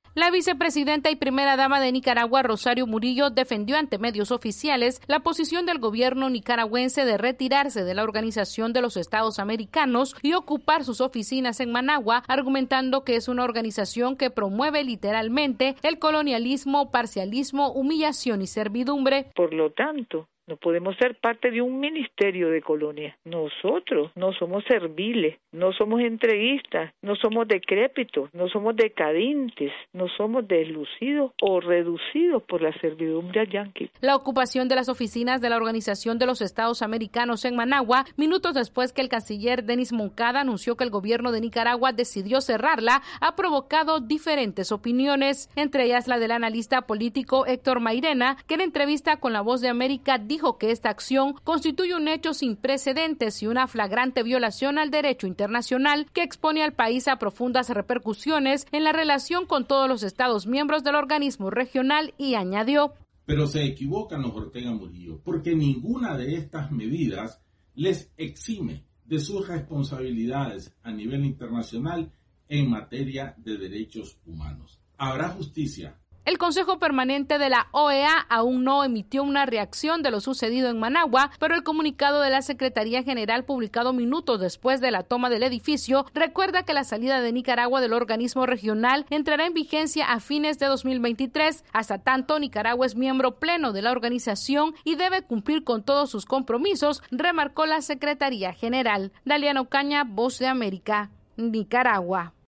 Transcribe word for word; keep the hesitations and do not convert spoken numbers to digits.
La vicepresidenta y primera dama de Nicaragua, Rosario Murillo, defendió ante medios oficiales la posición del gobierno nicaragüense de retirarse de la Organización de los Estados Americanos y ocupar sus oficinas en Managua, argumentando que es una organización que promueve literalmente el colonialismo, parcialismo, humillación y servidumbre. Por lo tanto, no podemos ser parte de un ministerio de colonia. Nosotros no somos serviles, no somos entreguistas, no somos decrépitos, no somos decadentes, no somos deslucidos o reducidos por la servidumbre al yanqui. La ocupación de las oficinas de la Organización de los Estados Americanos en Managua, minutos después que el canciller Denis Moncada anunció que el gobierno de Nicaragua decidió cerrarla, ha provocado diferentes opiniones, entre ellas la del analista político Héctor Mairena, que en entrevista con La Voz de América dijo dijo que esta acción constituye un hecho sin precedentes y una flagrante violación al derecho internacional que expone al país a profundas repercusiones en la relación con todos los estados miembros del organismo regional, y añadió: Pero se equivocan los Ortega Murillo, porque ninguna de estas medidas les exime de sus responsabilidades a nivel internacional en materia de derechos humanos. Habrá justicia. El Consejo Permanente de la O E A aún no emitió una reacción de lo sucedido en Managua, pero el comunicado de la Secretaría General, publicado minutos después de la toma del edificio, recuerda que la salida de Nicaragua del organismo regional entrará en vigencia a fines de dos mil veintitrés. Hasta tanto, Nicaragua es miembro pleno de la organización y debe cumplir con todos sus compromisos, remarcó la Secretaría General. Daliana Ocaña, Voz de América, Nicaragua.